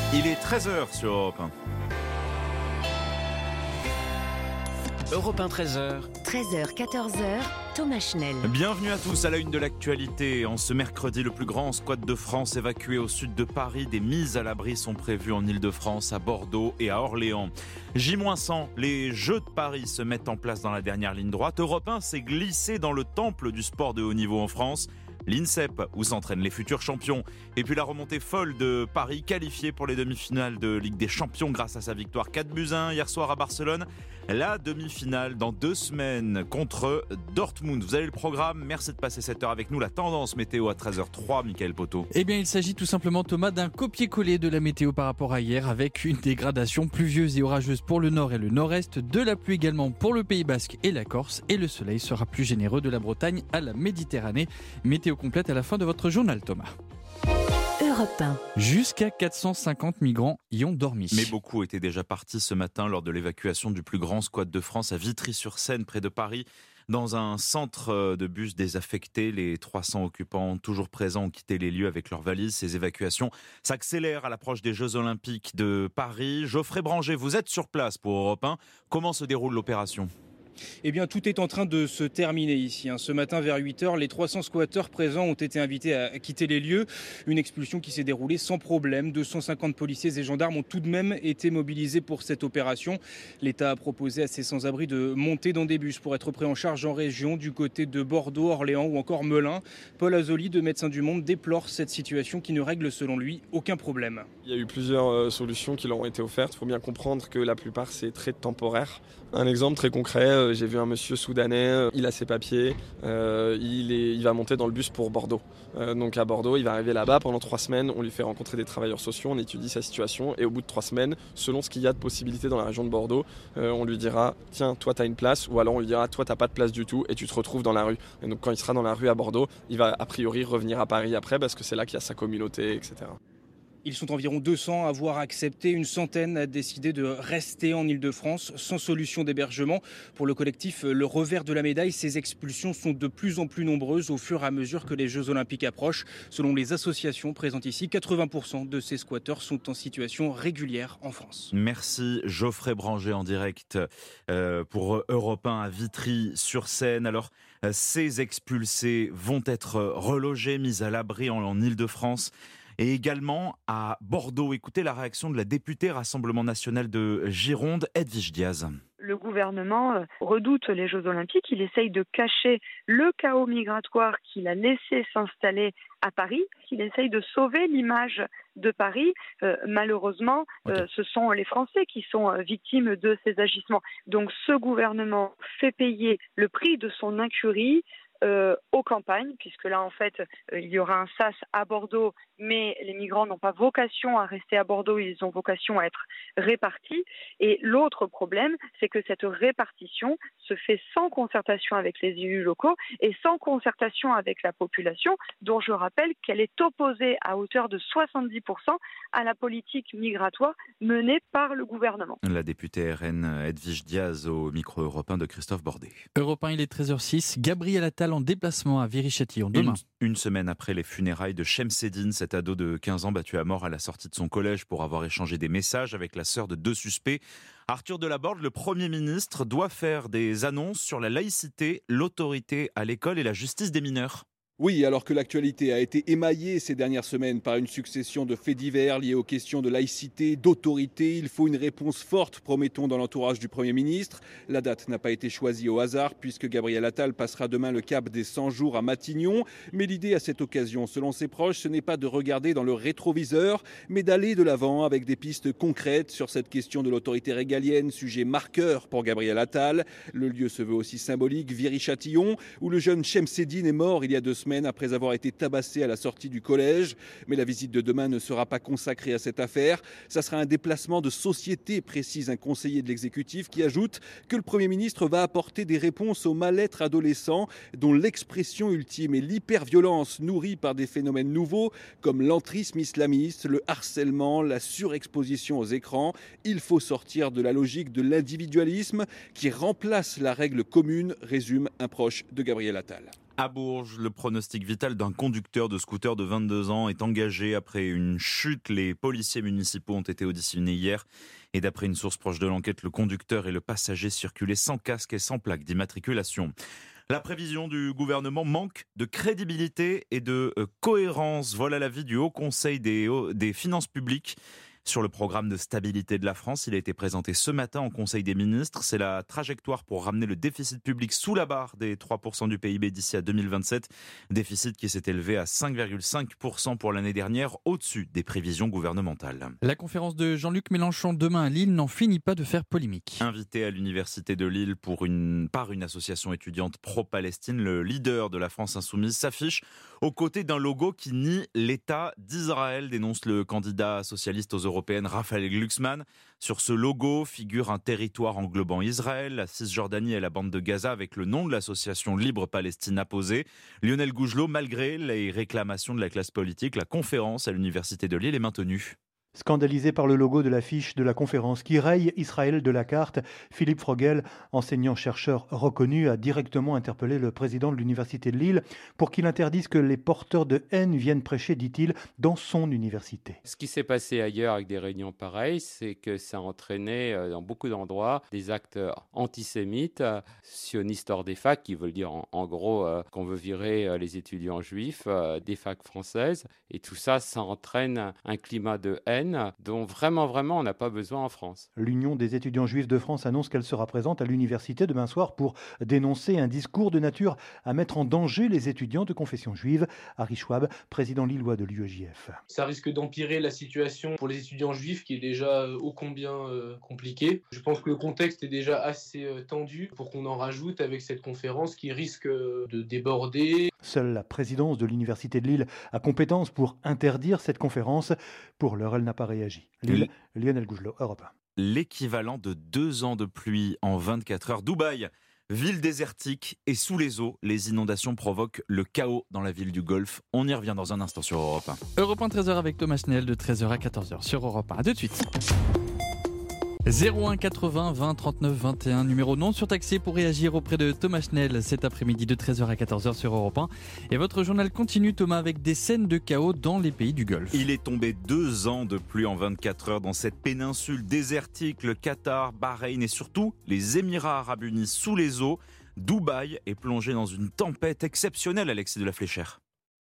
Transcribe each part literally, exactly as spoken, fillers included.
Il est treize heures sur Europe un. Europe un treize heures. treize heures, quatorze heures, Thomas Schnell. Bienvenue à tous à la une de l'actualité. En ce mercredi, le plus grand squat de France évacué au sud de Paris. Des mises à l'abri sont prévues en Ile-de-France, à Bordeaux et à Orléans. J cent, les Jeux de Paris se mettent en place dans la dernière ligne droite. Europe un s'est glissé dans le temple du sport de haut niveau en France. L'INSEP, où s'entraînent les futurs champions. Et puis la remontée folle de Paris, qualifié pour les demi-finales de Ligue des Champions grâce à sa victoire quatre buts à un hier soir à Barcelone. La demi-finale dans deux semaines contre Dortmund. Vous avez le programme, merci de passer cette heure avec nous. La tendance météo à treize heures trois, Mickaël Poteau. Eh bien, il s'agit tout simplement, Thomas, d'un copier-coller de la météo par rapport à hier, avec une dégradation pluvieuse et orageuse pour le nord et le nord-est, de la pluie également pour le Pays Basque et la Corse, et le soleil sera plus généreux de la Bretagne à la Méditerranée. Météo complète à la fin de votre journal, Thomas. Europe un. Jusqu'à quatre cent cinquante migrants y ont dormi. Mais beaucoup étaient déjà partis ce matin lors de l'évacuation du plus grand squat de France à Vitry-sur-Seine, près de Paris. Dans un centre de bus désaffecté, les trois cents occupants toujours présents ont quitté les lieux avec leurs valises. Ces évacuations s'accélèrent à l'approche des Jeux Olympiques de Paris. Geoffrey Branger, vous êtes sur place pour Europe un. Comment se déroule l'opération ? Eh bien, tout est en train de se terminer ici. Ce matin, vers huit heures, les trois cents squatteurs présents ont été invités à quitter les lieux. Une expulsion qui s'est déroulée sans problème. deux cent cinquante policiers et gendarmes ont tout de même été mobilisés pour cette opération. L'État a proposé à ces sans-abri de monter dans des bus pour être pris en charge en région, du côté de Bordeaux, Orléans ou encore Melun. Paul Azoli, de Médecins du Monde, déplore cette situation qui ne règle, selon lui, aucun problème. Il y a eu plusieurs solutions qui leur ont été offertes. Il faut bien comprendre que la plupart, c'est très temporaire. Un exemple très concret, j'ai vu un monsieur soudanais, il a ses papiers, euh, il, est, il va monter dans le bus pour Bordeaux. Euh, donc à Bordeaux, il va arriver là-bas pendant trois semaines, on lui fait rencontrer des travailleurs sociaux, on étudie sa situation et au bout de trois semaines, selon ce qu'il y a de possibilités dans la région de Bordeaux, euh, on lui dira « tiens, toi tu as une place » ou alors on lui dira « toi tu n'as pas de place du tout et tu te retrouves dans la rue ». Et donc quand il sera dans la rue à Bordeaux, il va a priori revenir à Paris après parce que c'est là qu'il y a sa communauté, et cetera. Ils sont environ deux cents à avoir accepté. Une centaine a décidé de rester en Ile-de-France sans solution d'hébergement. Pour le collectif Le Revers de la Médaille, ces expulsions sont de plus en plus nombreuses au fur et à mesure que les Jeux Olympiques approchent. Selon les associations présentes ici, quatre-vingts pour cent de ces squatteurs sont en situation régulière en France. Merci Geoffrey Branger en direct euh, pour Europe un à Vitry-sur-Seine. Alors, euh, ces expulsés vont être relogés, mis à l'abri en, en Ile-de-France. Et également à Bordeaux. Écoutez la réaction de la députée Rassemblement National de Gironde, Edwige Diaz. Le gouvernement redoute les Jeux Olympiques, il essaye de cacher le chaos migratoire qu'il a laissé s'installer à Paris, il essaye de sauver l'image de Paris. Euh, malheureusement, okay. euh, ce sont les Français qui sont victimes de ces agissements. Donc ce gouvernement fait payer le prix de son incurie Euh, aux campagnes, puisque là en fait euh, il y aura un sas à Bordeaux, mais les migrants n'ont pas vocation à rester à Bordeaux, ils ont vocation à être répartis. Et l'autre problème, c'est que cette répartition se fait sans concertation avec les élus locaux et sans concertation avec la population, dont je rappelle qu'elle est opposée à hauteur de soixante-dix pour cent à la politique migratoire menée par le gouvernement. La députée R N Edwige Diaz au micro européen de Christophe Bordet. Europe un, il est treize heures six. Gabriel Attal en déplacement à Viry-Châtillon demain. Une, une semaine après les funérailles de Chemseddine, cet ado de quinze ans battu à mort à la sortie de son collège pour avoir échangé des messages avec la sœur de deux suspects. Arthur Delaborde, le Premier ministre, doit faire des annonces sur la laïcité, l'autorité à l'école et la justice des mineurs. Oui, alors que l'actualité a été émaillée ces dernières semaines par une succession de faits divers liés aux questions de laïcité, d'autorité, il faut une réponse forte, promettons, dans l'entourage du Premier ministre. La date n'a pas été choisie au hasard puisque Gabriel Attal passera demain le cap des cent jours à Matignon. Mais l'idée à cette occasion, selon ses proches, ce n'est pas de regarder dans le rétroviseur, mais d'aller de l'avant avec des pistes concrètes sur cette question de l'autorité régalienne, sujet marqueur pour Gabriel Attal. Le lieu se veut aussi symbolique, Viry-Châtillon, où le jeune Chemseddine est mort il y a deux semaines après avoir été tabassé à la sortie du collège. Mais la visite de demain ne sera pas consacrée à cette affaire. Ça sera un déplacement de société, précise un conseiller de l'exécutif qui ajoute que le Premier ministre va apporter des réponses au mal-être adolescent dont l'expression ultime est l'hyperviolence nourrie par des phénomènes nouveaux comme l'entrisme islamiste, le harcèlement, la surexposition aux écrans. Il faut sortir de la logique de l'individualisme qui remplace la règle commune, résume un proche de Gabriel Attal. À Bourges, le pronostic vital d'un conducteur de scooter de vingt-deux ans est engagé après une chute. Les policiers municipaux ont été auditionnés hier. Et d'après une source proche de l'enquête, le conducteur et le passager circulaient sans casque et sans plaque d'immatriculation. La prévision du gouvernement manque de crédibilité et de cohérence. Voilà l'avis du Haut Conseil des, des finances publiques. Sur le programme de stabilité de la France, il a été présenté ce matin en Conseil des ministres. C'est la trajectoire pour ramener le déficit public sous la barre des trois pour cent du P I B d'ici à deux mille vingt-sept. Déficit qui s'est élevé à cinq virgule cinq pour cent pour l'année dernière, au-dessus des prévisions gouvernementales. La conférence de Jean-Luc Mélenchon demain à Lille n'en finit pas de faire polémique. Invité à l'université de Lille pour une, par une association étudiante pro-Palestine, le leader de la France insoumise s'affiche aux côtés d'un logo qui nie l'État d'Israël, dénonce le candidat socialiste aux européennes Raphaël Glucksmann. Sur ce logo figure un territoire englobant Israël, la Cisjordanie et la bande de Gaza avec le nom de l'association Libre Palestine apposé. Lionel Gougelot, malgré les réclamations de la classe politique, la conférence à l'université de Lille est maintenue. Scandalisé par le logo de l'affiche de la conférence qui raye Israël de la carte, Philippe Frogel, enseignant-chercheur reconnu, a directement interpellé le président de l'université de Lille pour qu'il interdise que les porteurs de haine viennent prêcher, dit-il, dans son université. Ce qui s'est passé ailleurs avec des réunions pareilles, c'est que ça entraînait dans beaucoup d'endroits des actes antisémites, sionistes hors des facs, qui veulent dire en, en gros euh, qu'on veut virer les étudiants juifs euh, des facs françaises. Et tout ça, ça entraîne un climat de haine dont vraiment, vraiment, on n'a pas besoin en France. L'Union des étudiants juifs de France annonce qu'elle sera présente à l'université demain soir pour dénoncer un discours de nature à mettre en danger les étudiants de confession juive. Harry Schwab, président lillois de l'U E J F. Ça risque d'empirer la situation pour les étudiants juifs qui est déjà ô combien euh, compliquée. Je pense que le contexte est déjà assez euh, tendu pour qu'on en rajoute avec cette conférence qui risque euh, de déborder. Seule la présidence de l'université de Lille a compétence pour interdire cette conférence. Pour l'heure, elle n'a pas réagi. Lille, Lionel Gougelot, Europe un. L'équivalent de deux ans de pluie en vingt-quatre heures. Dubaï, ville désertique et sous les eaux, les inondations provoquent le chaos dans la ville du Golfe. On y revient dans un instant sur Europe un. Europe un, treize heures avec Thomas Schnell, de treize heures à quatorze heures sur Europe un. A tout de suite. zéro un quatre-vingts vingt trente-neuf vingt et un, numéro non surtaxé pour réagir auprès de Thomas Schnell cet après-midi de treize heures à quatorze heures sur Europe un. Et votre journal continue, Thomas, avec des scènes de chaos dans les pays du Golfe. Il est tombé deux ans de pluie en vingt-quatre heures dans cette péninsule désertique, le Qatar, Bahreïn et surtout les Émirats Arabes Unis sous les eaux. Dubaï est plongé dans une tempête exceptionnelle, Alexis de la Fléchère.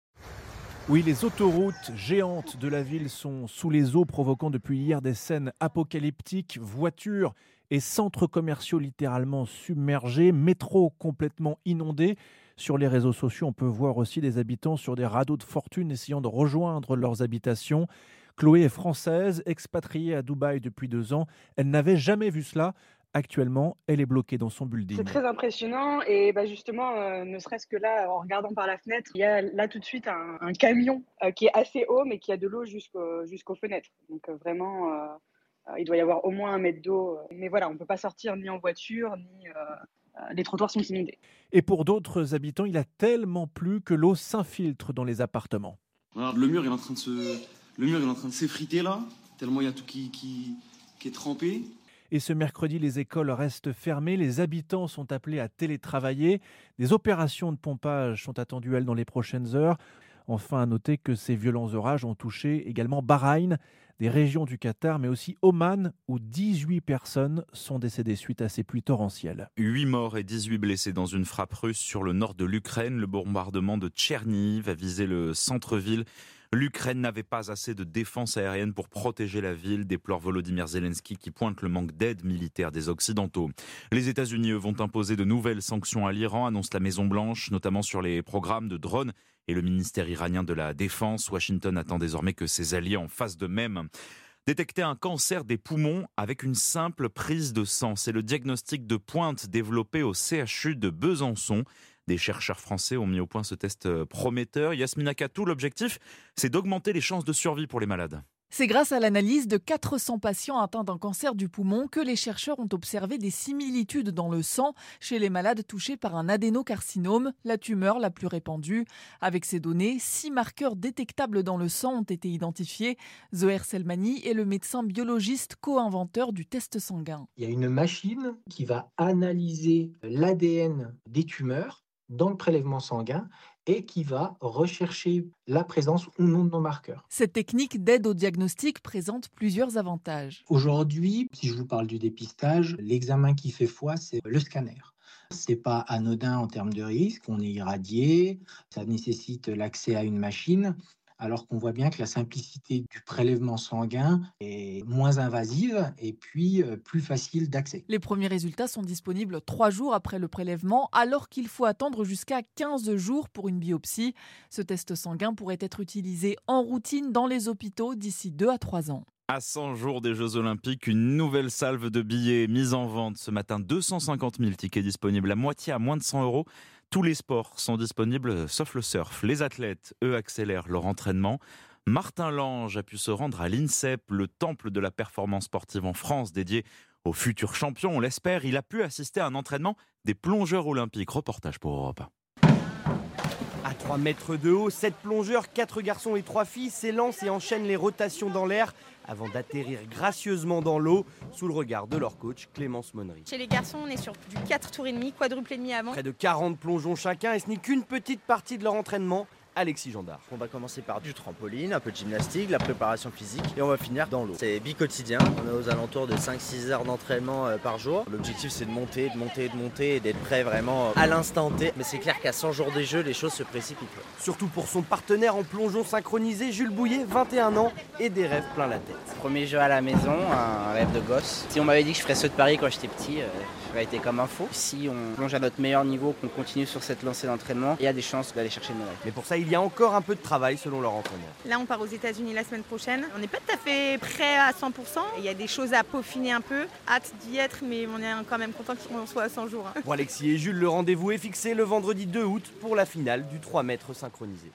Oui, les autoroutes géantes de la ville sont sous les eaux, provoquant depuis hier des scènes apocalyptiques. Voitures et centres commerciaux littéralement submergés, métro complètement inondé. Sur les réseaux sociaux, on peut voir aussi des habitants sur des radeaux de fortune essayant de rejoindre leurs habitations. Chloé est française, expatriée à Dubaï depuis deux ans. Elle n'avait jamais vu cela. Actuellement, elle est bloquée dans son building. C'est très impressionnant et bah justement, euh, ne serait-ce que là, en regardant par la fenêtre, il y a là tout de suite un, un camion euh, qui est assez haut mais qui a de l'eau jusqu'au, jusqu'aux fenêtres. Donc euh, vraiment, euh, euh, il doit y avoir au moins un mètre d'eau. Mais voilà, on ne peut pas sortir ni en voiture, ni euh, euh, les trottoirs sont inondés. Et pour d'autres habitants, il a tellement plu que l'eau s'infiltre dans les appartements. Regarde, le mur, il est en train de se, le mur, il est en train de s'effriter là, tellement il y a tout qui, qui, qui est trempé. Et ce mercredi, les écoles restent fermées. Les habitants sont appelés à télétravailler. Des opérations de pompage sont attendues, elles, dans les prochaines heures. Enfin, à noter que ces violents orages ont touché également Bahreïn, des régions du Qatar, mais aussi Oman, où dix-huit personnes sont décédées suite à ces pluies torrentielles. huit morts et dix-huit blessés dans une frappe russe sur le nord de l'Ukraine. Le bombardement de Tcherniv a visé le centre-ville. L'Ukraine n'avait pas assez de défense aérienne pour protéger la ville, déplore Volodymyr Zelensky qui pointe le manque d'aide militaire des Occidentaux. Les États-Unis, eux, vont imposer de nouvelles sanctions à l'Iran, annonce la Maison-Blanche, notamment sur les programmes de drones et le ministère iranien de la Défense. Washington attend désormais que ses alliés en fassent de même. Détecter un cancer des poumons avec une simple prise de sang, c'est le diagnostic de pointe développé au C H U de Besançon. Des chercheurs français ont mis au point ce test prometteur. Yasmina Katou, l'objectif, c'est d'augmenter les chances de survie pour les malades. C'est grâce à l'analyse de quatre cents patients atteints d'un cancer du poumon que les chercheurs ont observé des similitudes dans le sang chez les malades touchés par un adénocarcinome, la tumeur la plus répandue. Avec ces données, six marqueurs détectables dans le sang ont été identifiés. Zoher Selmani est le médecin biologiste co-inventeur du test sanguin. Il y a une machine qui va analyser l'A D N des tumeurs dans le prélèvement sanguin et qui va rechercher la présence ou non de nos marqueurs. Cette technique d'aide au diagnostic présente plusieurs avantages. Aujourd'hui, si je vous parle du dépistage, l'examen qui fait foi, c'est le scanner. C'est pas anodin en termes de risque, on est irradié, ça nécessite l'accès à une machine, alors qu'on voit bien que la simplicité du prélèvement sanguin est moins invasive et puis plus facile d'accès. Les premiers résultats sont disponibles trois jours après le prélèvement, alors qu'il faut attendre jusqu'à quinze jours pour une biopsie. Ce test sanguin pourrait être utilisé en routine dans les hôpitaux d'ici deux à trois ans. À cent jours des Jeux Olympiques, une nouvelle salve de billets mise en vente ce matin. deux cent cinquante mille tickets disponibles, la moitié à moins de cent euros. Tous les sports sont disponibles, sauf le surf. Les athlètes, eux, accélèrent leur entraînement. Martin Lange a pu se rendre à l'INSEP, le temple de la performance sportive en France, dédié aux futurs champions, on l'espère. Il a pu assister à un entraînement des plongeurs olympiques. Reportage pour Europe un. À trois mètres de haut, sept plongeurs, quatre garçons et trois filles s'élancent et enchaînent les rotations dans l'air avant d'atterrir gracieusement dans l'eau sous le regard de leur coach Clémence Monnery. Chez les garçons, on est sur du quatre tours et demi, quadruple et demi avant. Près de quarante plongeons chacun et ce n'est qu'une petite partie de leur entraînement. Alexis Gendard. On va commencer par du trampoline, un peu de gymnastique, la préparation physique et on va finir dans l'eau. C'est bi-quotidien, on est aux alentours de cinq six heures d'entraînement par jour. L'objectif c'est de monter, de monter, de monter et d'être prêt vraiment à l'instant T. Mais c'est clair qu'à cent jours des Jeux, les choses se précipitent. Surtout pour son partenaire en plongeon synchronisé, Jules Bouillet, vingt et un ans et des rêves plein la tête. Premier jeu à la maison, un rêve de gosse. Si on m'avait dit que je ferais ceux de Paris quand j'étais petit, euh, j'aurais été comme un fou. Si on plonge à notre meilleur niveau, qu'on continue sur cette lancée d'entraînement, il y a des chances d'aller chercher une médaille. Mais pour ça, il y a encore un peu de travail selon leur entraîneur. Là, on part aux États-Unis la semaine prochaine. On n'est pas tout à fait prêt à cent pour cent. Il y a des choses à peaufiner un peu. Hâte d'y être, mais on est quand même content qu'on soit à cent jours. Hein. Pour Alexis et Jules, le rendez-vous est fixé le vendredi deux août pour la finale du trois mètres synchronisé.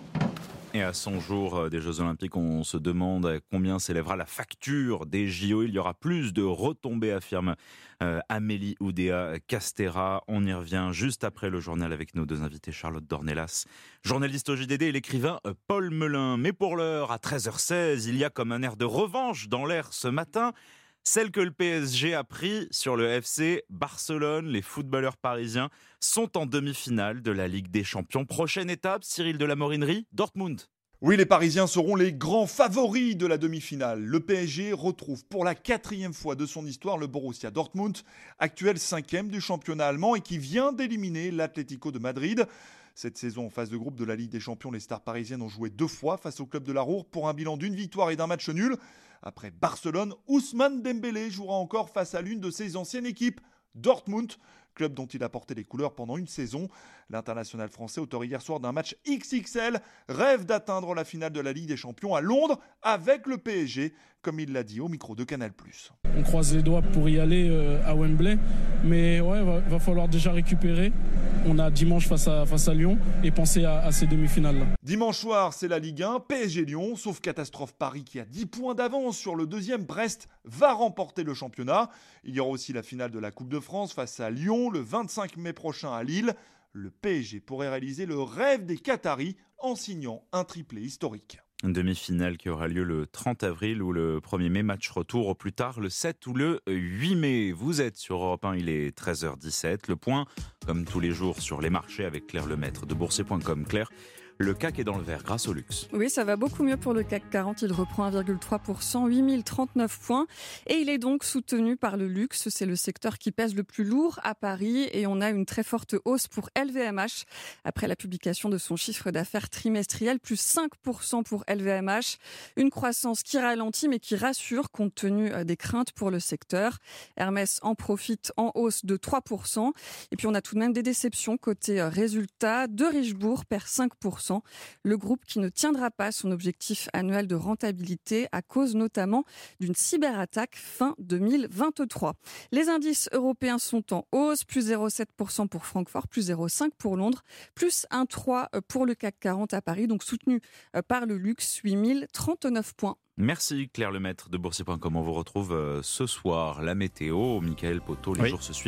Et à cent jours des Jeux Olympiques, on se demande à combien s'élèvera la facture des J O. Il y aura plus de retombées, affirme euh, Amélie Oudéa-Castéra. On y revient juste après le journal avec nos deux invités, Charlotte Dornelas, journaliste au J D D, et l'écrivain Paul Melun. Mais pour l'heure, à treize heures seize, il y a comme un air de revanche dans l'air ce matin. Celle que le P S G a pris sur le F C Barcelone. Les footballeurs parisiens sont en demi-finale de la Ligue des Champions. Prochaine étape, Cyril de la Morinerie, Dortmund. Oui, les Parisiens seront les grands favoris de la demi-finale. Le P S G retrouve pour la quatrième fois de son histoire le Borussia Dortmund, actuel cinquième du championnat allemand et qui vient d'éliminer l'Atlético de Madrid. Cette saison en phase de groupe de la Ligue des Champions, les stars parisiennes ont joué deux fois face au club de la Roure pour un bilan d'une victoire et d'un match nul. Après Barcelone, Ousmane Dembélé jouera encore face à l'une de ses anciennes équipes, Dortmund, club dont il a porté les couleurs pendant une saison. L'international français, auteur hier soir d'un match X X L, rêve d'atteindre la finale de la Ligue des Champions à Londres avec le P S G, comme il l'a dit au micro de Canal plus. On croise les doigts pour y aller euh, à Wembley, mais ouais, va, va falloir déjà récupérer. On a dimanche face à, face à Lyon et penser à, à ces demi-finales-là. Dimanche soir, c'est la Ligue un, P S G-Lyon, sauf catastrophe Paris qui a dix points d'avance sur le deuxième. Brest va remporter le championnat. Il y aura aussi la finale de la Coupe de France face à Lyon le vingt-cinq mai prochain à Lille. Le P S G pourrait réaliser le rêve des Qataris en signant un triplé historique. Une demi-finale qui aura lieu le trente avril ou le premier mai, match retour au plus tard le sept ou le huit mai. Vous êtes sur Europe un, il est treize heures dix-sept. Le point, comme tous les jours, sur les marchés avec Claire Lemaître de boursier point com. Claire, le C A C est dans le vert grâce au luxe. Oui, ça va beaucoup mieux pour le C A C quarante. Il reprend un virgule trois pour cent, huit mille trente-neuf points. Et il est donc soutenu par le luxe. C'est le secteur qui pèse le plus lourd à Paris. Et on a une très forte hausse pour L V M H. Après la publication de son chiffre d'affaires trimestriel, plus cinq pour cent pour L V M H. Une croissance qui ralentit mais qui rassure compte tenu des craintes pour le secteur. Hermès en profite en hausse de trois pour cent. Et puis on a tout de même des déceptions côté résultats. De Richebourg perd cinq pour cent. Le groupe qui ne tiendra pas son objectif annuel de rentabilité à cause notamment d'une cyberattaque fin deux mille vingt-trois. Les indices européens sont en hausse, plus zéro virgule sept pour cent pour Francfort, plus zéro virgule cinq pour cent pour Londres, plus un virgule trois pour cent pour le C A C quarante à Paris, donc soutenu par le luxe, huit mille trente-neuf points. Merci Claire Lemaître de boursier point com. On vous retrouve ce soir. La météo, Mickaël Poteau, les oui. jours se suivent.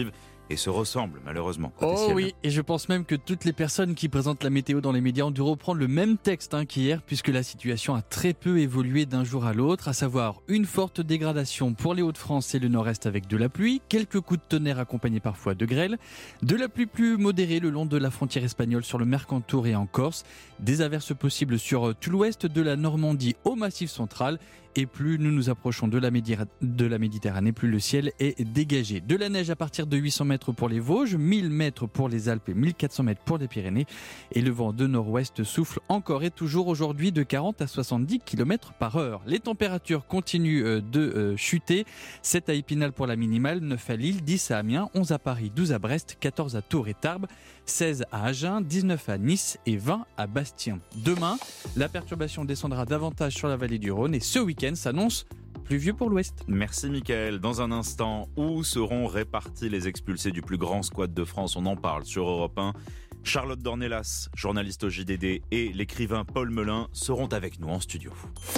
et se ressemblent malheureusement. Oh oui, et je pense même que toutes les personnes qui présentent la météo dans les médias ont dû reprendre le même texte hein, qu'hier, puisque la situation a très peu évolué d'un jour à l'autre, à savoir une forte dégradation pour les Hauts-de-France et le Nord-Est avec de la pluie, quelques coups de tonnerre accompagnés parfois de grêle, de la pluie plus modérée le long de la frontière espagnole sur le Mercantour et en Corse, des averses possibles sur tout l'ouest de la Normandie au Massif central. Et plus nous nous approchons de la, Médira- de la Méditerranée, plus le ciel est dégagé. De la neige à partir de huit cents mètres pour les Vosges, mille mètres pour les Alpes et mille quatre cents mètres pour les Pyrénées. Et le vent de nord-ouest souffle encore et toujours aujourd'hui de quarante à soixante-dix kilomètres par heure. Les températures continuent de euh, chuter. sept à Épinal pour la minimale, neuf à Lille, dix à Amiens, onze à Paris, douze à Brest, quatorze à Tours et Tarbes, seize à Agen, dix-neuf à Nice et vingt à Bastien. Demain, la perturbation descendra davantage sur la vallée du Rhône et ce week-end s'annonce pluvieux pour l'ouest. Merci Mickaël. Dans un instant, où seront répartis les expulsés du plus grand squat de France? On en parle sur Europe un. Charlotte Dornelas, journaliste au J D D, et l'écrivain Paul Melun seront avec nous en studio.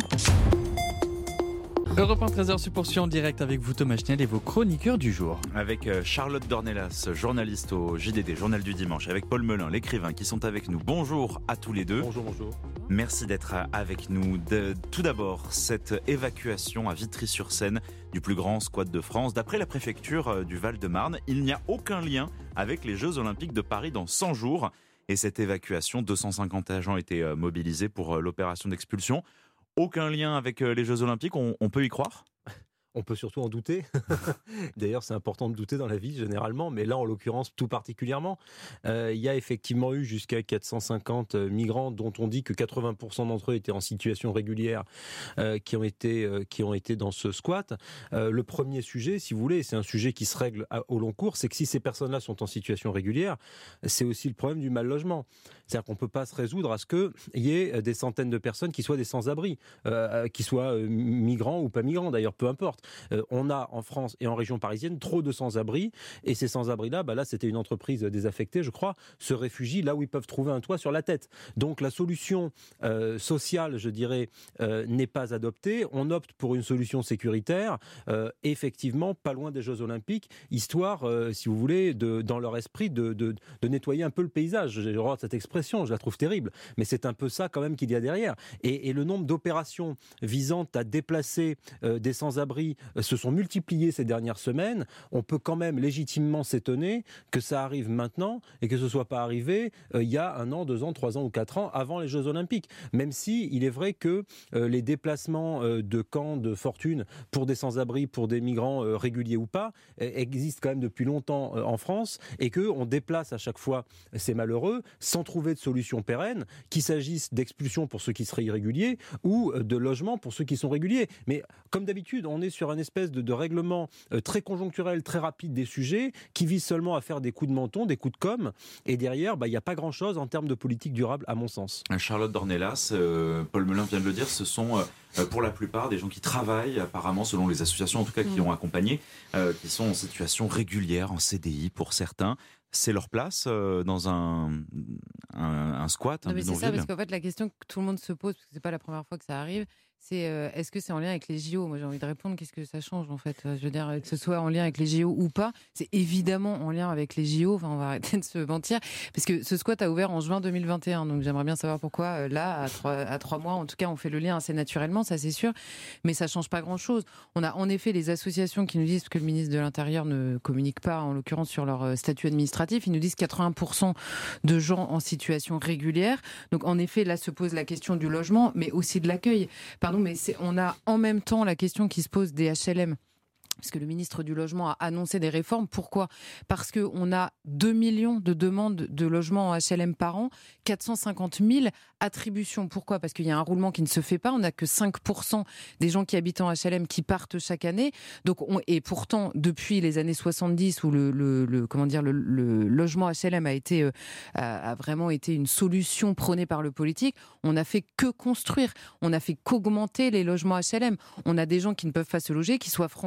Europe un treize heures se poursuit en direct avec vous Thomas Schnell et vos chroniqueurs du jour. Avec Charlotte Dornelas, journaliste au J D D, journal du dimanche, avec Paul Melun, l'écrivain, qui sont avec nous. Bonjour à tous les deux. Bonjour, bonjour. Merci d'être avec nous. De, tout d'abord, cette évacuation à Vitry-sur-Seine du plus grand squat de France. D'après la préfecture du Val-de-Marne, il n'y a aucun lien avec les Jeux Olympiques de Paris dans cent jours. Et cette évacuation, deux cent cinquante agents étaient mobilisés pour l'opération d'expulsion. Aucun lien avec les Jeux Olympiques, on, on peut y croire ? On peut surtout en douter. D'ailleurs, c'est important de douter dans la vie généralement, mais là, en l'occurrence, tout particulièrement. Euh, il y a effectivement eu jusqu'à quatre cent cinquante migrants, dont on dit que quatre-vingts pour cent d'entre eux étaient en situation régulière, euh, qui ont été euh, qui ont été dans ce squat. Euh, le premier sujet, si vous voulez, c'est un sujet qui se règle à, au long cours, c'est que si ces personnes-là sont en situation régulière, c'est aussi le problème du mal logement. C'est-à-dire qu'on peut pas se résoudre à ce que il y ait des centaines de personnes qui soient des sans-abri, euh, qui soient euh, migrants ou pas migrants, d'ailleurs, peu importe. Euh, on a en France et en région parisienne trop de sans-abri, et ces sans-abri-là, bah là c'était une entreprise désaffectée, je crois, se réfugient là où ils peuvent trouver un toit sur la tête. Donc la solution euh, sociale, je dirais, euh, n'est pas adoptée. On opte pour une solution sécuritaire, euh, effectivement pas loin des Jeux Olympiques, histoire, euh, si vous voulez, de, dans leur esprit, de, de, de nettoyer un peu le paysage. J'ai horreur de cette expression, je la trouve terrible, mais c'est un peu ça quand même qu'il y a derrière. Et, et le nombre d'opérations visant à déplacer euh, des sans-abri se sont multipliés ces dernières semaines. On peut quand même légitimement s'étonner que ça arrive maintenant et que ce soit pas arrivé euh, il y a un an, deux ans, trois ans ou quatre ans avant les Jeux Olympiques. Même si il est vrai que euh, les déplacements euh, de camps de fortune pour des sans-abri, pour des migrants euh, réguliers ou pas, euh, existent quand même depuis longtemps euh, en France, et que on déplace à chaque fois ces malheureux sans trouver de solution pérenne, qu'il s'agisse d'expulsion pour ceux qui seraient irréguliers ou de logement pour ceux qui sont réguliers. Mais comme d'habitude, on est sur un espèce de, de règlement euh, très conjoncturel, très rapide des sujets, qui vise seulement à faire des coups de menton, des coups de com', et derrière, bah, il n'y a pas grand-chose en termes de politique durable, à mon sens. Charlotte Dornelas, euh, Paul Melun vient de le dire, ce sont euh, pour la plupart des gens qui travaillent, apparemment, selon les associations en tout cas qui mmh. ont accompagné, euh, qui sont en situation régulière, en C D I pour certains. C'est leur place euh, dans un, un, un squat, un non, mais bidonville. C'est ça, parce qu'en fait, la question que tout le monde se pose, parce que c'est pas la première fois que ça arrive, c'est euh, est-ce que c'est en lien avec les J O ? Moi, j'ai envie de répondre, qu'est-ce que ça change en fait ? Je veux dire, que ce soit en lien avec les J O ou pas, c'est évidemment en lien avec les J O. Enfin, on va arrêter de se mentir, parce que ce squat a ouvert en juin deux mille vingt et un. Donc, j'aimerais bien savoir pourquoi euh, là, à trois, à trois mois, en tout cas, on fait le lien assez naturellement, ça c'est sûr, mais ça change pas grand-chose. On a en effet les associations qui nous disent que le ministre de l'Intérieur ne communique pas, en l'occurrence sur leur statut administratif. Ils nous disent quatre-vingts pour cent de gens en situation régulière. Donc, en effet, là se pose la question du logement, mais aussi de l'accueil. Pardon, mais c'est, on a en même temps la question qui se pose des H L M. Parce que le ministre du Logement a annoncé des réformes. Pourquoi ? Parce qu'on a deux millions de demandes de logements en H L M par an, quatre cent cinquante mille attributions. Pourquoi ? Parce qu'il y a un roulement qui ne se fait pas. On n'a que cinq pour cent des gens qui habitent en H L M qui partent chaque année. Donc on, et pourtant, depuis les années soixante-dix, où le, le, le, comment dire, le, le logement H L M a, été, euh, a, a vraiment été une solution prônée par le politique, on n'a fait que construire. On n'a fait qu'augmenter les logements H L M. On a des gens qui ne peuvent pas se loger, qu'ils soient français ou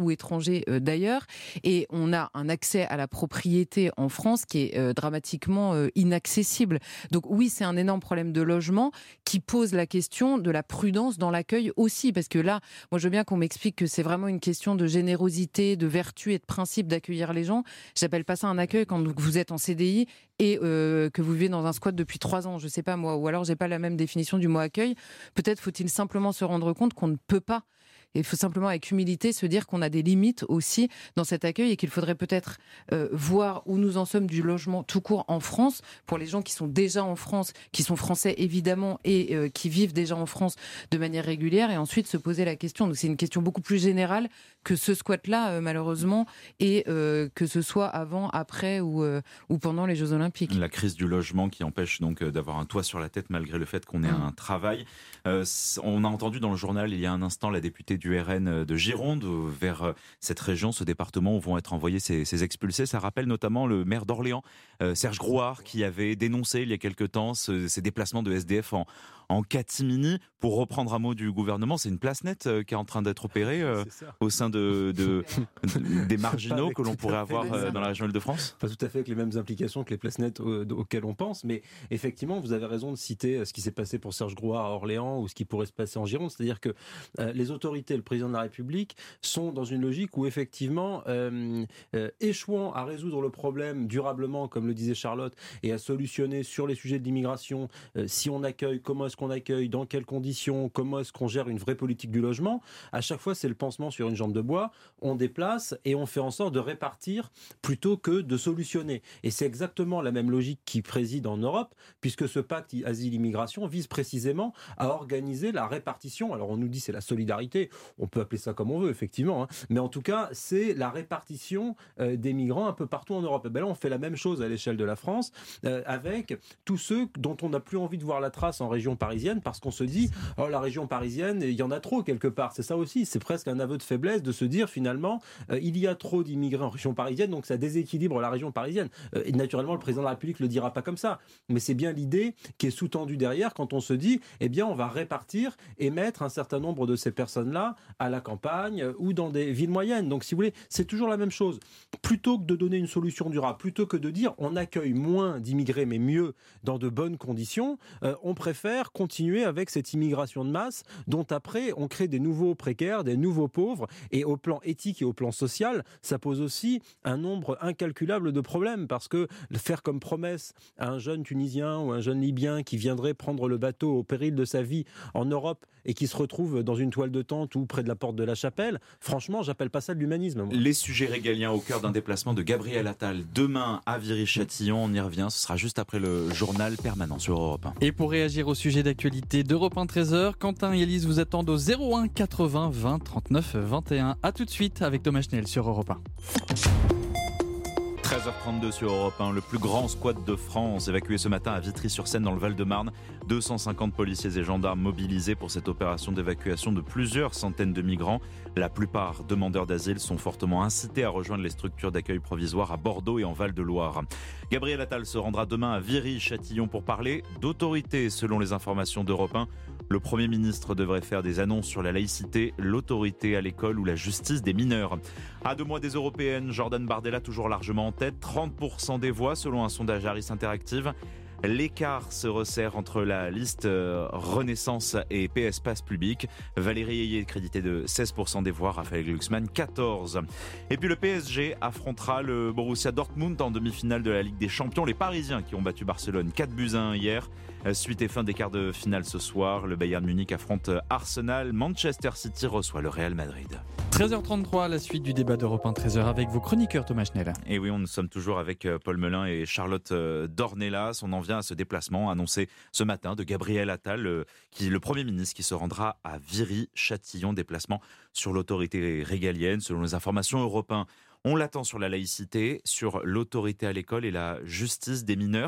ou étrangers euh, d'ailleurs. Et on a un accès à la propriété en France qui est euh, dramatiquement euh, inaccessible. Donc oui, c'est un énorme problème de logement qui pose la question de la prudence dans l'accueil aussi. Parce que là, moi je veux bien qu'on m'explique que c'est vraiment une question de générosité, de vertu et de principe d'accueillir les gens. J'appelle pas ça un accueil quand vous êtes en C D I et euh, que vous vivez dans un squat depuis trois ans, je sais pas moi, ou alors j'ai pas la même définition du mot accueil. Peut-être faut-il simplement se rendre compte qu'on ne peut pas. Il faut simplement, avec humilité, se dire qu'on a des limites aussi dans cet accueil et qu'il faudrait peut-être euh, voir où nous en sommes du logement tout court en France, pour les gens qui sont déjà en France, qui sont français évidemment et euh, qui vivent déjà en France de manière régulière, et ensuite se poser la question. Donc c'est une question beaucoup plus générale que ce squat-là, euh, malheureusement, et euh, que ce soit avant, après ou, euh, ou pendant les Jeux Olympiques. La crise du logement qui empêche donc d'avoir un toit sur la tête malgré le fait qu'on ait un travail. Euh, on a entendu dans le journal il y a un instant la députée du R N de Gironde, vers cette région, ce département où vont être envoyés ces, ces expulsés. Ça rappelle notamment le maire d'Orléans, euh, Serge Grouard, qui avait dénoncé il y a quelque temps ce, ces déplacements de S D F en, en catimini. Pour reprendre un mot du gouvernement, c'est une place nette euh, qui est en train d'être opérée euh, au sein de, de, de, des marginaux que l'on pourrait avoir euh, dans la région Île-de-France. Pas tout à fait avec les mêmes implications que les places nettes auxquelles on pense, mais effectivement, vous avez raison de citer ce qui s'est passé pour Serge Grouard à Orléans ou ce qui pourrait se passer en Gironde. C'est-à-dire que euh, les autorités, le président de la République, sont dans une logique où effectivement, euh, euh, échouant à résoudre le problème durablement, comme le disait Charlotte, et à solutionner sur les sujets de l'immigration, euh, si on accueille, comment est-ce qu'on accueille, dans quelles conditions, comment est-ce qu'on gère une vraie politique du logement, à chaque fois c'est le pansement sur une jambe de bois, on déplace et on fait en sorte de répartir plutôt que de solutionner. Et c'est exactement la même logique qui préside en Europe, puisque ce pacte asile-immigration vise précisément à organiser la répartition. Alors on nous dit c'est la solidarité, on peut appeler ça comme on veut effectivement, hein, mais en tout cas c'est la répartition euh, des migrants un peu partout en Europe. Et ben là on fait la même chose à l'échelle de la France, euh, avec tous ceux dont on n'a plus envie de voir la trace en région parisienne, parce qu'on se dit oh, la région parisienne, il y en a trop quelque part. C'est ça aussi, c'est presque un aveu de faiblesse de se dire finalement euh, il y a trop d'immigrés en région parisienne, donc ça déséquilibre la région parisienne. Euh, et naturellement le président de la République le dira pas comme ça, mais c'est bien l'idée qui est sous-tendue derrière quand on se dit eh bien on va répartir et mettre un certain nombre de ces personnes-là à la campagne ou dans des villes moyennes. Donc si vous voulez, c'est toujours la même chose. Plutôt que de donner une solution durable, plutôt que de dire on accueille moins d'immigrés mais mieux dans de bonnes conditions, euh, on préfère continuer avec cette immigration de masse dont après on crée des nouveaux précaires, des nouveaux pauvres, et au plan éthique et au plan social, ça pose aussi un nombre incalculable de problèmes, parce que faire comme promesse à un jeune Tunisien ou un jeune Libyen qui viendrait prendre le bateau au péril de sa vie en Europe et qui se retrouve dans une toile de tente ou près de la porte de la chapelle, franchement, j'appelle pas ça de l'humanisme. Moi. Les sujets régaliens au cœur d'un déplacement de Gabriel Attal demain à Viry-Châtillon, on y revient, ce sera juste après le journal permanent sur Europe un. Et pour réagir au sujet d'actualité d'Europe un treize heures, Quentin et Elise vous attendent au zéro un quatre-vingts vingt trente-neuf vingt et un. A tout de suite avec Thomas Schnell sur Europe un. treize heures trente-deux sur Europe un, le plus grand squat de France, évacué ce matin à Vitry-sur-Seine dans le Val-de-Marne. deux cent cinquante policiers et gendarmes mobilisés pour cette opération d'évacuation de plusieurs centaines de migrants. La plupart demandeurs d'asile sont fortement incités à rejoindre les structures d'accueil provisoire à Bordeaux et en Val-de-Loire. Gabriel Attal se rendra demain à Viry-Châtillon pour parler d'autorité. Selon les informations d'Europe un, le Premier ministre devrait faire des annonces sur la laïcité, l'autorité à l'école ou la justice des mineurs. À deux mois des européennes, Jordan Bardella toujours largement en tête, trente pour cent des voix selon un sondage Harris Interactive. L'écart se resserre entre la liste Renaissance et P S Passe Public. Valérie Ayé est crédité de seize pour cent des voix, Raphaël Glucksmann quatorze. Et puis le P S G affrontera le Borussia Dortmund en demi-finale de la Ligue des Champions. Les Parisiens qui ont battu Barcelone quatre buts à un hier. Suite et fin des quarts de finale ce soir, le Bayern Munich affronte Arsenal. Manchester City reçoit le Real Madrid. treize heures trente-trois, la suite du débat d'Europe un treize heures avec vos chroniqueurs Thomas Schnell. Et oui, nous sommes toujours avec Paul Melun et Charlotte Dornelas. On en vient à ce déplacement annoncé ce matin de Gabriel Attal, qui est le Premier ministre qui se rendra à Viry-Châtillon. Déplacement sur l'autorité régalienne, selon les informations Europe un. On l'attend sur la laïcité, sur l'autorité à l'école et la justice des mineurs.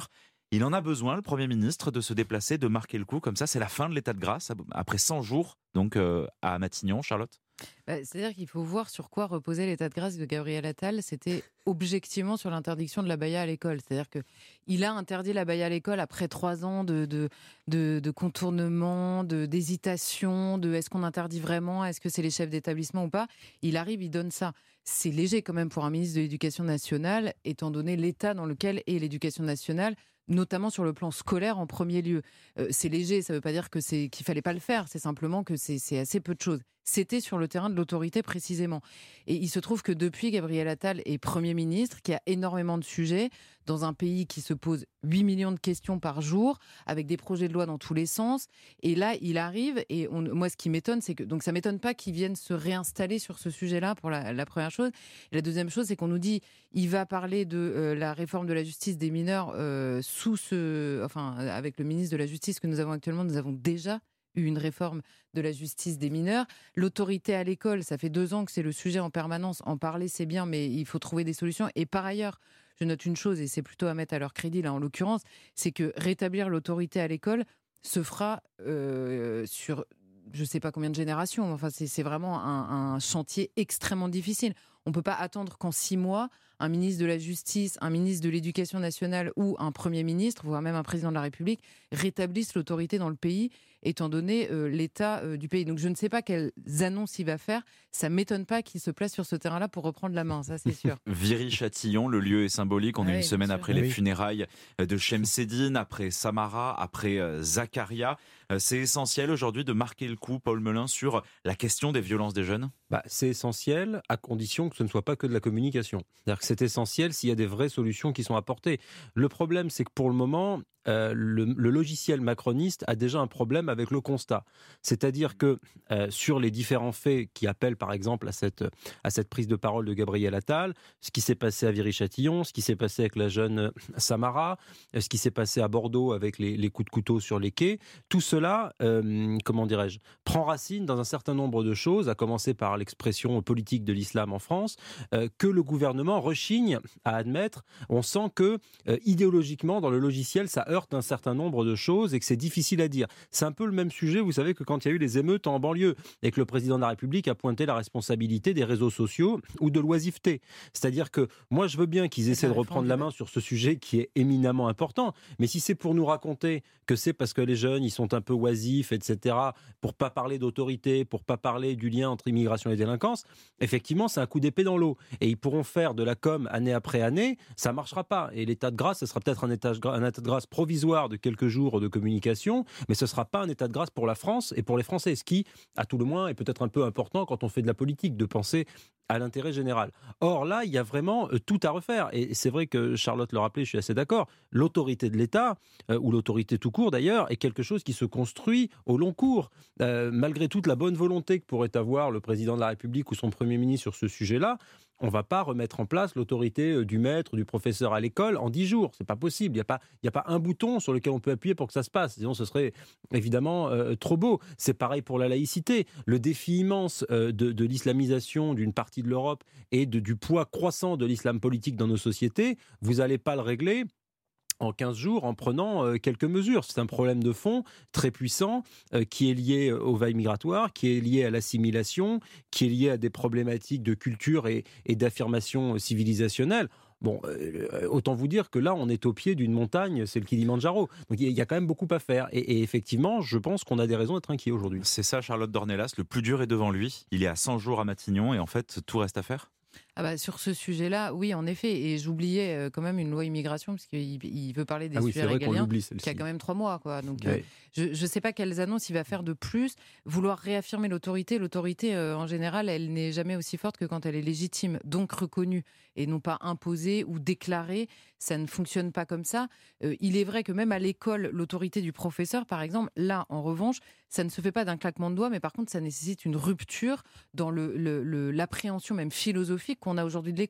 Il en a besoin, le Premier ministre, de se déplacer, de marquer le coup. Comme ça, c'est la fin de l'état de grâce, après cent jours, donc euh, à Matignon, Charlotte. Bah, c'est-à-dire qu'il faut voir sur quoi reposait l'état de grâce de Gabriel Attal. C'était objectivement sur l'interdiction de l'abaya à l'école. C'est-à-dire qu'il a interdit l'abaya à l'école après trois ans de, de, de, de contournement, de, d'hésitation, de est-ce qu'on interdit vraiment, est-ce que c'est les chefs d'établissement ou pas. Il arrive, il donne ça. C'est léger quand même pour un ministre de l'Éducation nationale, étant donné l'état dans lequel est l'Éducation nationale, notamment sur le plan scolaire en premier lieu. Euh, c'est léger, ça ne veut pas dire que c'est, qu'il ne fallait pas le faire, c'est simplement que c'est, c'est assez peu de choses. C'était sur le terrain de l'autorité précisément. Et il se trouve que depuis, Gabriel Attal est Premier ministre, qui a énormément de sujets, dans un pays qui se pose huit millions de questions par jour, avec des projets de loi dans tous les sens. Et là, il arrive, et on, moi, ce qui m'étonne, c'est que, donc ça m'étonne pas qu'il vienne se réinstaller sur ce sujet-là, pour la, la première chose. Et la deuxième chose, c'est qu'on nous dit, il va parler de euh, la réforme de la justice des mineurs euh, sous ce, enfin, avec le ministre de la Justice que nous avons actuellement, nous avons déjà eu une réforme de la justice des mineurs. L'autorité à l'école, ça fait deux ans que c'est le sujet en permanence. En parler, c'est bien, mais il faut trouver des solutions. Et par ailleurs, je note une chose, et c'est plutôt à mettre à leur crédit, là, en l'occurrence, c'est que rétablir l'autorité à l'école se fera euh, sur je ne sais pas combien de générations. Enfin, c'est, c'est vraiment un, un chantier extrêmement difficile. On ne peut pas attendre qu'en six mois, un ministre de la Justice, un ministre de l'Éducation nationale ou un Premier ministre, voire même un président de la République, rétablissent l'autorité dans le pays, étant donné euh, l'état euh, du pays. Donc je ne sais pas quelles annonces il va faire. Ça ne m'étonne pas qu'il se place sur ce terrain-là pour reprendre la main, ça c'est sûr. Viry-Châtillon, le lieu est symbolique. On ah est oui, une semaine après les oui. funérailles de Shemseddine, après Samara, après euh, Zakaria. Euh, c'est essentiel aujourd'hui de marquer le coup, Paul Melun, sur la question des violences des jeunes. Bah, c'est essentiel à condition que ce ne soit pas que de la communication. C'est-à-dire que c'est essentiel s'il y a des vraies solutions qui sont apportées. Le problème, c'est que pour le moment, euh, le, le logiciel macroniste a déjà un problème avec le constat. C'est-à-dire que euh, sur les différents faits qui appellent par exemple à cette, à cette prise de parole de Gabriel Attal, ce qui s'est passé à Viry-Châtillon, ce qui s'est passé avec la jeune Samara, ce qui s'est passé à Bordeaux avec les, les coups de couteau sur les quais, tout cela, euh, comment dirais-je, prend racine dans un certain nombre de choses, à commencer par l'expression politique de l'islam en France, euh, que le gouvernement rechigne à admettre. On sent que euh, idéologiquement, dans le logiciel, ça heurte un certain nombre de choses et que c'est difficile à dire. C'est un peu le même sujet, vous savez, que quand il y a eu les émeutes en banlieue et que le président de la République a pointé la responsabilité des réseaux sociaux ou de l'oisiveté. C'est-à-dire que moi, je veux bien qu'ils essaient de reprendre la main sur ce sujet qui est éminemment important, mais si c'est pour nous raconter que c'est parce que les jeunes, ils sont un peu oisifs, et cetera, pour pas parler d'autorité, pour pas parler du lien entre immigration et délinquance, effectivement, c'est un coup d'épée dans l'eau. Et ils pourront faire de la com année après année, ça marchera pas. Et l'état de grâce, ce sera peut-être un état, un état de grâce provisoire de quelques jours de communication, mais ce sera pas un état de grâce pour la France et pour les Français, ce qui, à tout le moins, est peut-être un peu important quand on fait de la politique, de penser à l'intérêt général. Or là, il y a vraiment euh, tout à refaire. Et c'est vrai que Charlotte le rappelait, je suis assez d'accord, l'autorité de l'État, euh, ou l'autorité tout court d'ailleurs, est quelque chose qui se construit au long cours. Euh, malgré toute la bonne volonté que pourrait avoir le président de la République ou son Premier ministre sur ce sujet-là, on ne va pas remettre en place l'autorité du maître, du professeur à l'école en dix jours. C'est pas possible. Il n'y a pas, il n'y a pas un bouton sur lequel on peut appuyer pour que ça se passe. Sinon, ce serait évidemment euh, trop beau. C'est pareil pour la laïcité. Le défi immense euh, de, de l'islamisation d'une partie de l'Europe et de, du poids croissant de l'islam politique dans nos sociétés, vous n'allez pas le régler en quinze jours en prenant euh, quelques mesures. C'est un problème de fond très puissant euh, qui est lié aux vagues migratoires, qui est lié à l'assimilation, qui est lié à des problématiques de culture et, et d'affirmation civilisationnelle. Bon, euh, autant vous dire que là, on est au pied d'une montagne, c'est le Kilimandjaro. Donc il y, y a quand même beaucoup à faire. Et, et effectivement, je pense qu'on a des raisons d'être inquiets aujourd'hui. C'est ça, Charlotte Dornelas, le plus dur est devant lui. Il est à cent jours à Matignon et en fait, tout reste à faire. Ah bah sur ce sujet-là, oui, en effet. Et j'oubliais euh, quand même une loi immigration, parce qu'il il veut parler des ah oui, sujets régaliens, qui a quand même trois mois. Quoi. Donc, oui. euh, je ne sais pas quelles annonces il va faire de plus. Vouloir réaffirmer l'autorité, l'autorité, euh, en général, elle n'est jamais aussi forte que quand elle est légitime, donc reconnue, et non pas imposée ou déclarée. Ça ne fonctionne pas comme ça. Euh, il est vrai que même à l'école, l'autorité du professeur, par exemple, là, en revanche, ça ne se fait pas d'un claquement de doigts, mais par contre, ça nécessite une rupture dans le, le, le, l'appréhension même philosophique qu'on a aujourd'hui de l'école.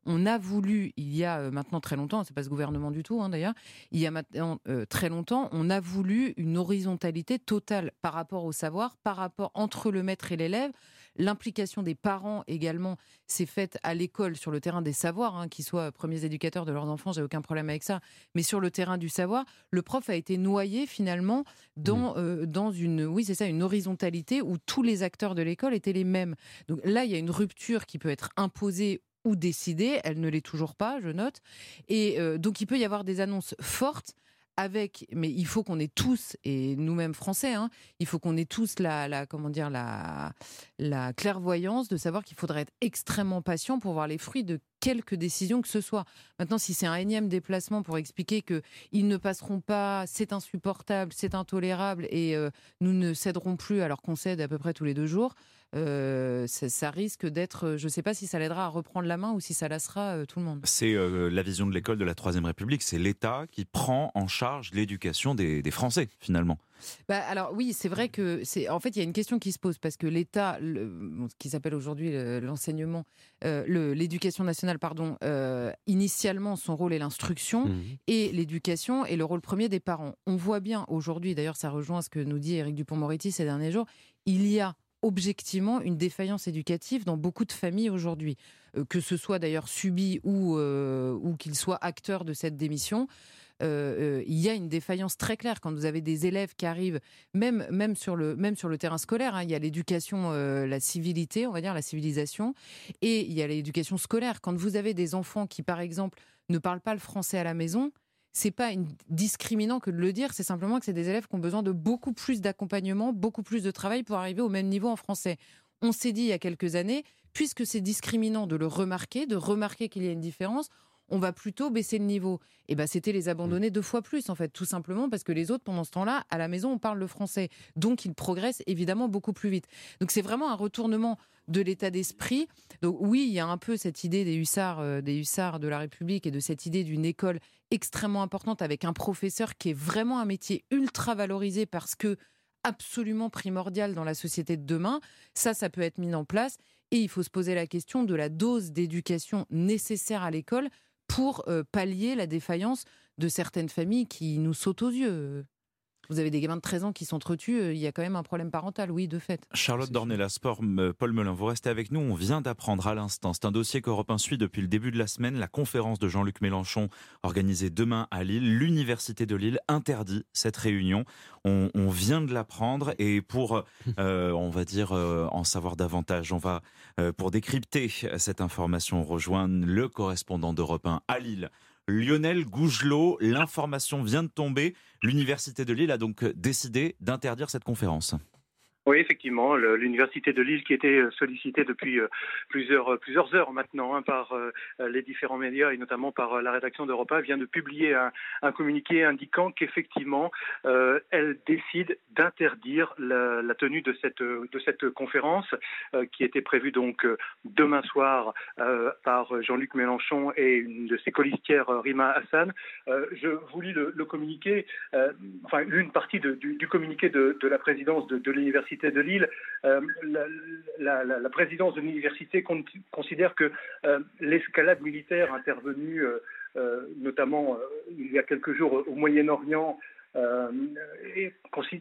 on a voulu, il y a euh, maintenant très longtemps, c'est pas ce gouvernement du tout hein, d'ailleurs, il y a maintenant euh, très longtemps, on a voulu une horizontalité totale par rapport au savoir, par rapport entre le maître et l'élève. L'implication des parents également s'est faite à l'école sur le terrain des savoirs, hein, qu'ils soient premiers éducateurs de leurs enfants, j'ai aucun problème avec ça, mais sur le terrain du savoir, le prof a été noyé finalement dans, euh, dans une, oui c'est ça, une horizontalité où tous les acteurs de l'école étaient les mêmes. Donc là, il y a une rupture qui peut être imposée ou décidée, elle ne l'est toujours pas, je note, et euh, donc il peut y avoir des annonces fortes, avec, mais il faut qu'on ait tous, et nous-mêmes français, hein, il faut qu'on ait tous la, la, comment dire, la, la clairvoyance de savoir qu'il faudrait être extrêmement patient pour voir les fruits de quelque décision que ce soit. Maintenant, si c'est un énième déplacement pour expliquer qu'ils ne passeront pas, c'est insupportable, c'est intolérable, et euh, nous ne céderons plus alors qu'on cède à peu près tous les deux jours, euh, ça, ça risque d'être, je ne sais pas si ça l'aidera à reprendre la main ou si ça lassera euh, tout le monde. C'est euh, la vision de l'école de la Troisième République, c'est l'État qui prend en charge l'éducation des, des Français, finalement. Bah, alors oui, c'est vrai que c'est. En fait, il y a une question qui se pose parce que l'État, le, bon, ce qui s'appelle aujourd'hui le, l'enseignement, euh, le, l'éducation nationale, pardon, euh, initialement son rôle est l'instruction mmh. et l'éducation est le rôle premier des parents. On voit bien aujourd'hui, d'ailleurs, ça rejoint ce que nous dit Éric Dupond-Moretti ces derniers jours, il y a objectivement une défaillance éducative dans beaucoup de familles aujourd'hui, euh, que ce soit d'ailleurs subi ou euh, ou qu'ils soient acteurs de cette démission. Euh, euh, il y a une défaillance très claire quand vous avez des élèves qui arrivent, même, même, sur, le, même sur le terrain scolaire, hein, il y a l'éducation, euh, la civilité, on va dire, la civilisation, et il y a l'éducation scolaire. Quand vous avez des enfants qui, par exemple, ne parlent pas le français à la maison, c'est pas une discriminant que de le dire, c'est simplement que c'est des élèves qui ont besoin de beaucoup plus d'accompagnement, beaucoup plus de travail pour arriver au même niveau en français. On s'est dit il y a quelques années, puisque c'est discriminant de le remarquer, de remarquer qu'il y a une différence, on va plutôt baisser le niveau. Et ben c'était les abandonner deux fois plus, en fait, tout simplement parce que les autres, pendant ce temps-là, à la maison, on parle le français. Donc, ils progressent évidemment beaucoup plus vite. Donc, c'est vraiment un retournement de l'état d'esprit. Donc, oui, il y a un peu cette idée des hussards, euh, des hussards de la République et de cette idée d'une école extrêmement importante avec un professeur qui est vraiment un métier ultra valorisé parce que absolument primordial dans la société de demain. Ça, ça peut être mis en place. Et il faut se poser la question de la dose d'éducation nécessaire à l'école pour euh, pallier la défaillance de certaines familles qui nous sautent aux yeux. Vous avez des gamins de treize ans qui s'entretuent, il y a quand même un problème parental, oui, de fait. Charlotte Dornelas-Sport, Paul Melun, vous restez avec nous. On vient d'apprendre à l'instant, c'est un dossier qu'Europe un suit depuis le début de la semaine, la conférence de Jean-Luc Mélenchon organisée demain à Lille. L'Université de Lille interdit cette réunion. On, on vient de l'apprendre et pour, euh, on va dire, euh, en savoir davantage, on va, euh, pour décrypter cette information, rejoindre le correspondant d'Europe un à Lille, Lionel Gougelot. L'information vient de tomber. L'Université de Lille a donc décidé d'interdire cette conférence. Oui, effectivement, le, l'Université de Lille qui était sollicitée depuis euh, plusieurs, plusieurs heures maintenant hein, par euh, les différents médias et notamment par euh, la rédaction d'Europe un vient de publier un, un communiqué indiquant qu'effectivement euh, elle décide d'interdire la, la tenue de cette, de cette conférence euh, qui était prévue donc euh, demain soir euh, par Jean-Luc Mélenchon et une de ses colistières Rima Hassan. Euh, je vous lis le, le communiqué, euh, enfin une partie de, du, du communiqué de, de la présidence de, de l'Université de Lille. Euh, la, la, la, la présidence de l'université con, considère que euh, l'escalade militaire intervenue euh, euh, notamment euh, il y a quelques jours au Moyen-Orient Euh, est,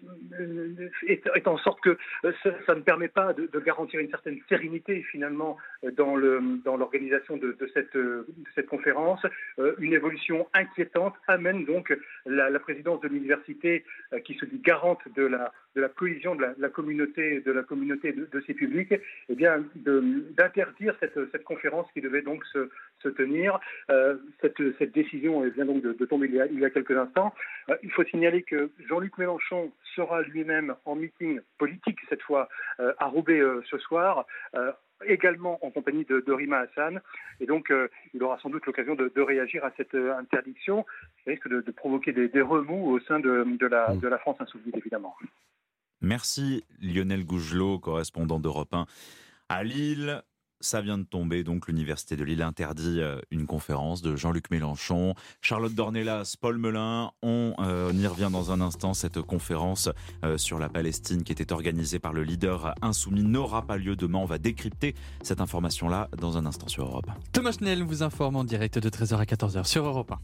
est, est en sorte que ça, ça ne permet pas de, de garantir une certaine sérénité finalement dans, le, dans l'organisation de, de, cette, de cette conférence. Euh, une évolution inquiétante amène donc la, la présidence de l'université euh, qui se dit garante de la, de la cohésion de la, de la communauté, de, la communauté de, de ses publics, eh bien, de, d'interdire cette, cette conférence qui devait donc se, se tenir. Euh, cette, cette décision vient donc de, de tomber il y a, il y a quelques instants. Euh, il faut signaler que Jean-Luc Mélenchon sera lui-même en meeting politique, cette fois euh, à Roubaix euh, ce soir, euh, également en compagnie de, de Rima Hassan. Et donc, euh, il aura sans doute l'occasion de, de réagir à cette euh, interdiction, qui risque de, de provoquer des, des remous au sein de, de, la, de la France insoumise, évidemment. Merci Lionel Gougelot, correspondant d'Europe un à Lille. ça vient de tomber. Donc l'Université de Lille interdit une conférence de Jean-Luc Mélenchon. Charlotte Dornelas, Paul Melun, on, euh, on y revient dans un instant. Cette conférence euh, sur la Palestine qui était organisée par le leader insoumis n'aura pas lieu demain. On va décrypter cette information-là dans un instant sur Europe un. Thomas Schnell vous informe en direct de treize heures à quatorze heures sur Europe un.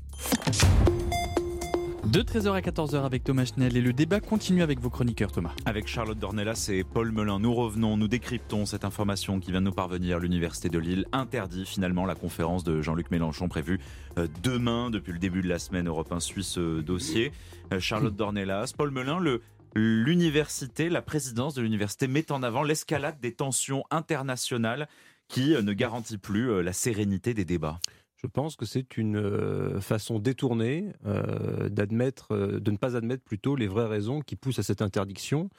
De treize heures à quatorze heures avec Thomas Schnell et le débat continue avec vos chroniqueurs, Thomas. Avec Charlotte Dornelas et Paul Melun, nous revenons, nous décryptons cette information qui vient de nous parvenir. L'Université de Lille interdit finalement la conférence de Jean-Luc Mélenchon prévue demain. Depuis le début de la semaine, Europe un suit ce dossier. Charlotte Dornelas, Paul Melun, le... l'université, la présidence de l'université met en avant l'escalade des tensions internationales qui ne garantit plus la sérénité des débats. Je pense que c'est une façon détournée euh, d'admettre, de ne pas admettre plutôt les vraies raisons qui poussent à cette interdiction.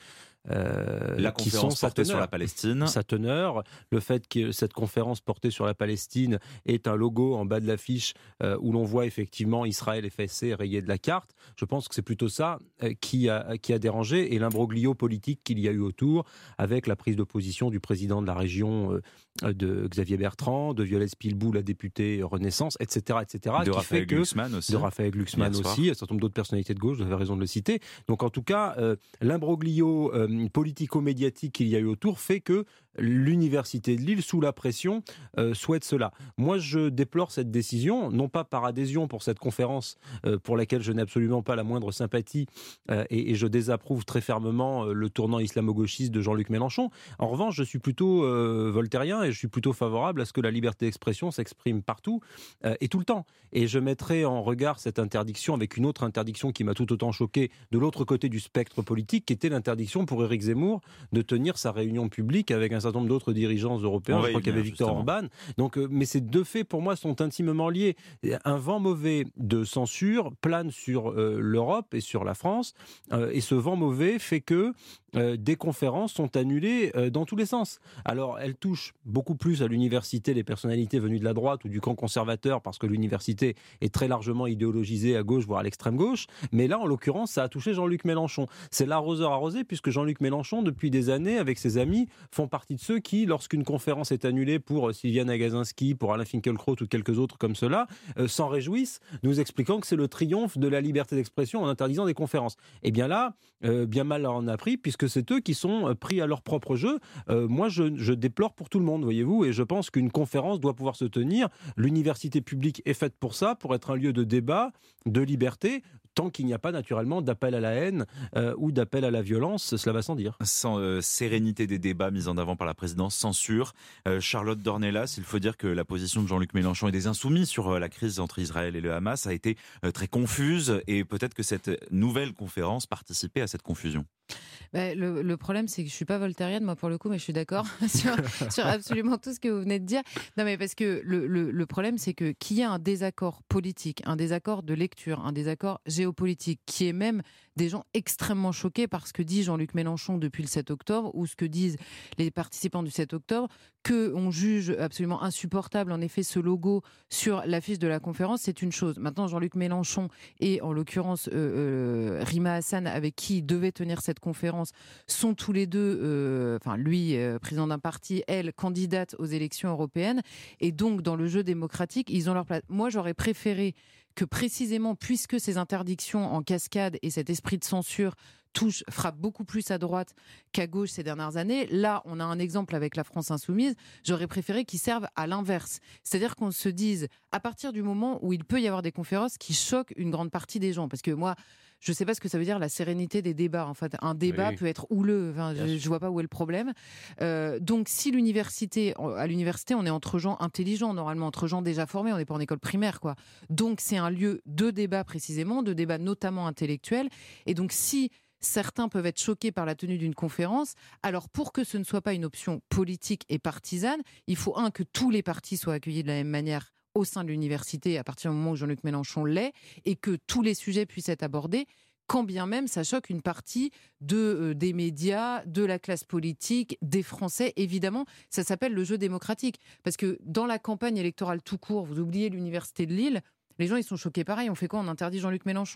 Euh, la qui conférence sont portée sur la Palestine. Sa teneur, le fait que cette conférence portée sur la Palestine est un logo en bas de l'affiche euh, où l'on voit effectivement Israël effacé, rayé de la carte. Je pense que c'est plutôt ça euh, qui, a, qui a dérangé et l'imbroglio politique qu'il y a eu autour avec la prise de position du président de la région euh, de Xavier Bertrand, de Violette Spilbou, la députée Renaissance, et cetera, et cetera. De qui Raphaël fait que, Glucksmann aussi. De Raphaël Glucksmann aussi, un certain nombre d'autres personnalités de gauche, vous avez raison de le citer. Donc en tout cas, euh, l'imbroglio euh, politico-médiatique qu'il y a eu autour fait que l'Université de Lille, sous la pression, euh, souhaite cela. Moi, je déplore cette décision, non pas par adhésion pour cette conférence euh, pour laquelle je n'ai absolument pas la moindre sympathie euh, et, et je désapprouve très fermement euh, le tournant islamo-gauchiste de Jean-Luc Mélenchon. En revanche, je suis plutôt euh, voltairien et je suis plutôt favorable à ce que la liberté d'expression s'exprime partout euh, et tout le temps. Et je mettrai en regard cette interdiction avec une autre interdiction qui m'a tout autant choqué de l'autre côté du spectre politique, qui était l'interdiction pour Éric Zemmour de tenir sa réunion publique avec un certain nombre d'autres dirigeants européens. Je crois qu'il y avait Viktor Orban. Donc, euh, mais ces deux faits, pour moi, sont intimement liés. Un vent mauvais de censure plane sur euh, l'Europe et sur la France. Euh, et ce vent mauvais fait que euh, des conférences sont annulées euh, dans tous les sens. Alors, elles touchent beaucoup plus à l'université les personnalités venues de la droite ou du camp conservateur, parce que l'université est très largement idéologisée à gauche, voire à l'extrême gauche. Mais là, en l'occurrence, ça a touché Jean-Luc Mélenchon. C'est l'arroseur arrosé, puisque Jean-Luc Mélenchon, depuis des années, avec ses amis, font partie de ceux qui, lorsqu'une conférence est annulée pour Sylviane Agacinski, pour Alain Finkielkraut ou quelques autres comme cela, euh, s'en réjouissent, nous expliquant que c'est le triomphe de la liberté d'expression en interdisant des conférences. Et bien là, euh, bien mal en a pris, puisque c'est eux qui sont pris à leur propre jeu. Euh, moi, je, je déplore pour tout le monde, voyez-vous, et je pense qu'une conférence doit pouvoir se tenir. L'université publique est faite pour ça, pour être un lieu de débat, de liberté, tant qu'il n'y a pas naturellement d'appel à la haine euh, ou d'appel à la violence, cela va sans dire. Sans euh, sérénité des débats mis en avant par la présidence, censure. Euh, Charlotte Dornelas, il faut dire que la position de Jean-Luc Mélenchon et des Insoumis sur euh, la crise entre Israël et le Hamas a été euh, très confuse et peut-être que cette nouvelle conférence participait à cette confusion. Bah, le, le problème, c'est que je ne suis pas voltairienne, moi, pour le coup, mais je suis d'accord sur, sur absolument tout ce que vous venez de dire. Non, mais parce que le, le, le problème, c'est que qu'il y ait un désaccord politique, un désaccord de lecture, un désaccord géopolitique, qui est même des gens extrêmement choqués par ce que dit Jean-Luc Mélenchon depuis le sept octobre, ou ce que disent les participants du sept octobre, qu'on juge absolument insupportable, en effet, ce logo sur l'affiche de la conférence, c'est une chose. Maintenant, Jean-Luc Mélenchon et, en l'occurrence, euh, euh, Rima Hassan, avec qui il devait tenir cette conférence, sont tous les deux, euh, enfin lui, euh, président d'un parti, elle, candidate aux élections européennes, et donc, dans le jeu démocratique, ils ont leur place. Moi, j'aurais préféré que précisément, puisque ces interdictions en cascade et cet esprit de censure touche, frappe beaucoup plus à droite qu'à gauche ces dernières années. Là, on a un exemple avec la France Insoumise. J'aurais préféré qu'ils servent à l'inverse. C'est-à-dire qu'on se dise, à partir du moment où il peut y avoir des conférences qui choquent une grande partie des gens, parce que moi, je ne sais pas ce que ça veut dire la sérénité des débats. En fait, un débat oui. peut être houleux. Enfin, je ne vois pas où est le problème. Euh, donc, si l'université, à l'université, on est entre gens intelligents, normalement, entre gens déjà formés, on n'est pas en école primaire, quoi. Donc, c'est un lieu de débat précisément, de débat notamment intellectuel. Et donc, si certains peuvent être choqués par la tenue d'une conférence, alors pour que ce ne soit pas une option politique et partisane, il faut, un, que tous les partis soient accueillis de la même manière au sein de l'université à partir du moment où Jean-Luc Mélenchon l'est, et que tous les sujets puissent être abordés, quand bien même ça choque une partie de, euh, des médias, de la classe politique, des Français. Évidemment, ça s'appelle le jeu démocratique. Parce que dans la campagne électorale tout court, vous oubliez l'université de Lille, les gens ils sont choqués pareil. On fait quoi? On interdit Jean-Luc Mélenchon?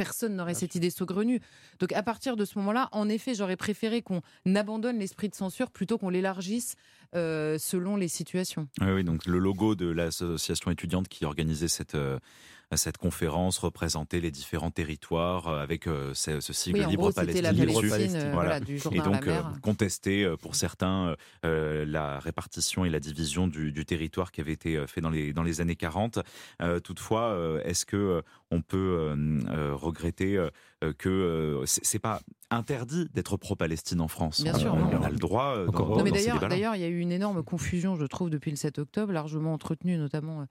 personne n'aurait cette idée saugrenue. Donc à partir de ce moment-là, en effet, j'aurais préféré qu'on abandonne l'esprit de censure plutôt qu'on l'élargisse euh, selon les situations. Oui, oui, donc le logo de l'association étudiante qui organisait cette... Euh... Cette conférence représentait les différents territoires avec euh, ce, ce sigle oui, en Libre gros, Palestine. C'était la Libre Palestine, euh, voilà. Voilà, du journal et donc à la euh, mer. contester euh, pour certains euh, la répartition et la division du, du territoire qui avait été fait dans les, dans les années quarante. Euh, toutefois, euh, est-ce que euh, on peut euh, euh, regretter euh, que euh, c'est, c'est pas interdit d'être pro-Palestine en France? Bien sûr, on, non. on a le droit euh, dans, non, dans mais ces d'ailleurs, débats-là. d'ailleurs, il y a eu une énorme confusion, je trouve, depuis le sept octobre, largement entretenue, notamment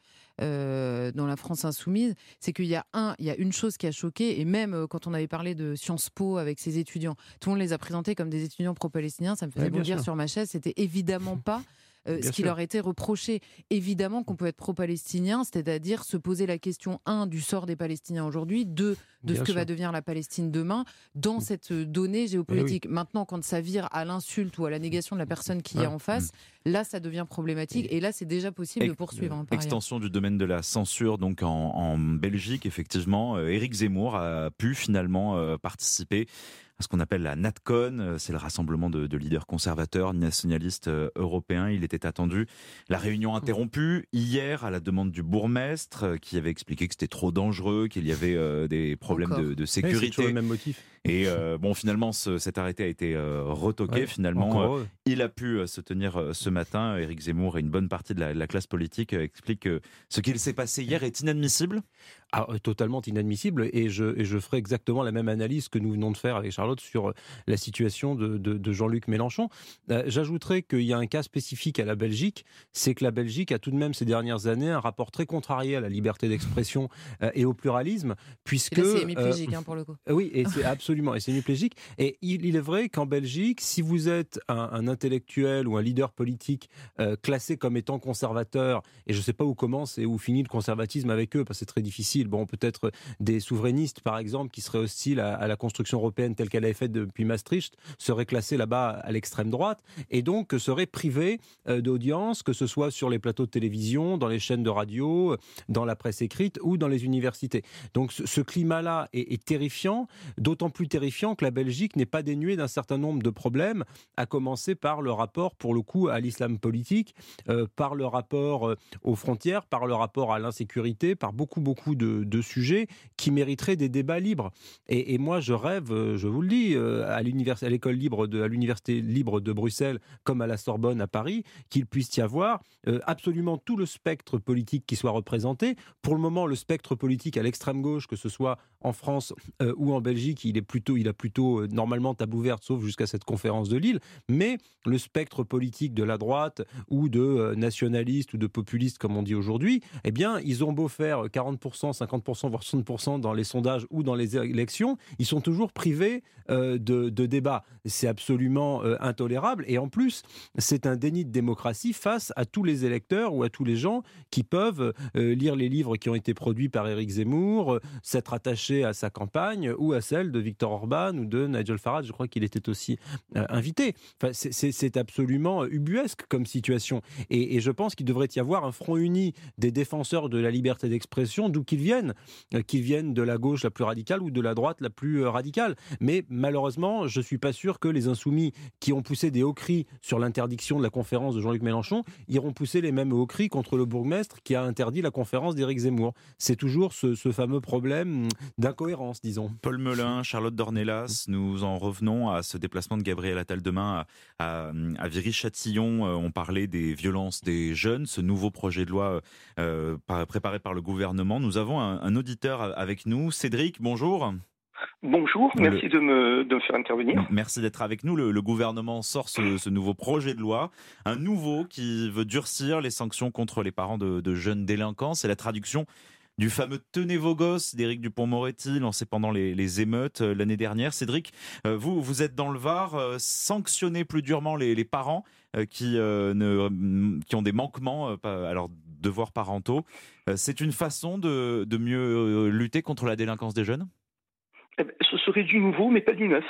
euh, dans la France insoumise. C'est qu'il y a un, il y a une chose qui a choqué, et même euh, quand on avait parlé de Sciences Po avec ses étudiants, tout le monde les a présentés comme des étudiants pro-palestiniens. Ça me faisait oui, bondir sûr. sur ma chaise. C'était évidemment pas. Euh, ce qui sûr. leur était reproché. Évidemment qu'on peut être pro-palestinien, c'est-à-dire se poser la question, un, du sort des Palestiniens aujourd'hui, deux, de Bien ce que sûr. va devenir la Palestine demain, dans cette donnée géopolitique. Eh oui. Maintenant, quand ça vire à l'insulte ou à la négation de la personne qui Ouais. est en face, là, ça devient problématique. Et, et là, c'est déjà possible de poursuivre. Hein, par Extension du domaine de la censure donc en, en Belgique, effectivement. Euh, Éric Zemmour a pu finalement euh, participer à ce qu'on appelle la NatCon, c'est le rassemblement de, de leaders conservateurs, nationalistes euh, européens. Il était attendu. La réunion interrompue hier à la demande du bourgmestre euh, qui avait expliqué que c'était trop dangereux, qu'il y avait euh, des problèmes de, de Oui, c'est sécurité. toujours le même motif. Et euh, bon, finalement, ce, cet arrêté a été euh, retoqué. Ouais, finalement, encore euh, heureux. il a pu euh, se tenir euh, ce matin. Éric Zemmour et une bonne partie de la, de la classe politique euh, expliquent que ce qu'il s'est passé hier est inadmissible. Ah, euh, totalement inadmissible. Et je, et je ferai exactement la même analyse que nous venons de faire avec Charlotte sur euh, la situation de, de, de Jean-Luc Mélenchon. Euh, j'ajouterai qu'il y a un cas spécifique à la Belgique, c'est que la Belgique a tout de même ces dernières années un rapport très contrarié à la liberté d'expression euh, et au pluralisme, puisque... Et là, c'est hémiplégique, euh, hein, pour le coup. Oui, et c'est absolument, et c'est hémiplégique. Et il, il est vrai qu'en Belgique, si vous êtes un, un intellectuel ou un leader politique euh, classé comme étant conservateur, et je ne sais pas où commence et où finit le conservatisme avec eux, parce que c'est très difficile. Bon, peut-être des souverainistes, par exemple, qui seraient hostiles à, à la construction européenne telle qu'elle avait faite depuis Maastricht, seraient classés là-bas à l'extrême droite, et donc seraient privés euh, d'audience, que ce soit sur les plateaux de télévision, dans les chaînes de radio, dans la presse écrite ou dans les universités. Donc ce, ce climat-là est, est terrifiant, d'autant plus terrifiant que la Belgique n'est pas dénuée d'un certain nombre de problèmes, à commencer par le rapport, pour le coup, à l'islam politique, euh, par le rapport euh, aux frontières, par le rapport à l'insécurité, par beaucoup, beaucoup de, de sujets qui mériteraient des débats libres. Et, et moi, je rêve, je vous le dis, euh, à, à l'école libre de, à l'université libre de Bruxelles, comme à la Sorbonne à Paris, qu'il puisse y avoir euh, absolument tout le spectre politique qui soit représenté. Pour le moment, le spectre politique à l'extrême gauche, que ce soit en France euh, ou en Belgique, il est plutôt, il a plutôt euh, normalement table ouverte, sauf jusqu'à cette conférence de Lille. Mais le spectre politique de la droite ou de euh, nationalistes ou de populistes, comme on dit aujourd'hui, eh bien, ils ont beau faire quarante pour cent, cinquante pour cent, voire soixante pour cent dans les sondages ou dans les élections, ils sont toujours privés euh, de, de débat. C'est absolument euh, intolérable. Et en plus, c'est un déni de démocratie face à tous les électeurs ou à tous les gens qui peuvent euh, lire les livres qui ont été produits par Éric Zemmour, euh, s'être attachés à sa campagne ou à celle de Viktor Orban ou de Nigel Farage. Je crois qu'il était aussi euh, invité. Enfin, c'est, c'est, c'est absolument ubuesque comme situation. Et, et je pense qu'il devrait y avoir un front uni des défenseurs de la liberté d'expression, d'où qu'ils viennent, euh, qu'ils viennent de la gauche la plus radicale ou de la droite la plus euh, radicale. Mais malheureusement, je ne suis pas sûr que les insoumis qui ont poussé des hauts cris sur l'interdiction de la conférence de Jean-Luc Mélenchon iront pousser les mêmes hauts cris contre le bourgmestre qui a interdit la conférence d'Éric Zemmour. C'est toujours ce, ce fameux problème d'incohérence, disons. Paul Melun, Charlotte Dornelas, nous en revenons à ce déplacement de Gabriel Attal demain à, à, à Viry-Châtillon. On parlait des violences des jeunes, ce nouveau projet de loi euh, préparé par le gouvernement. Nous avons un, un auditeur avec nous. Cédric, bonjour. Bonjour, merci le... de, me, de me faire intervenir. Merci d'être avec nous. Le, le gouvernement sort ce, ce nouveau projet de loi, un nouveau qui veut durcir les sanctions contre les parents de, de jeunes délinquants. C'est la traduction du fameux « Tenez vos gosses » d'Éric Dupond-Moretti, lancé pendant les, les émeutes euh, l'année dernière. Cédric, euh, vous, vous êtes dans le Var, euh, sanctionnez plus durement les, les parents euh, qui, euh, ne, qui ont des manquements euh, à leurs devoirs parentaux. Euh, c'est une façon de, de mieux euh, lutter contre la délinquance des jeunes ? Eh bien, ce serait du nouveau, mais pas du neuf.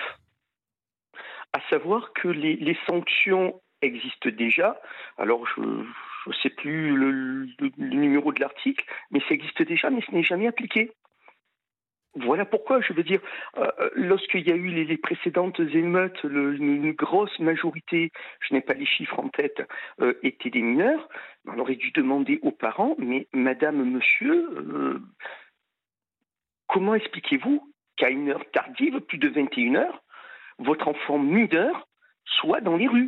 À savoir que les, les sanctions existent déjà. Alors, je ne sais plus le, le, le numéro de l'article, mais ça existe déjà, mais ce n'est jamais appliqué. Voilà pourquoi, je veux dire, euh, lorsqu'il y a eu les, les précédentes émeutes, le, une, une grosse majorité, je n'ai pas les chiffres en tête, euh, étaient des mineurs. On aurait dû demander aux parents, mais madame, monsieur, euh, comment expliquez-vous qu'à une heure tardive, plus de vingt et une heures, votre enfant mineur soit dans les rues ?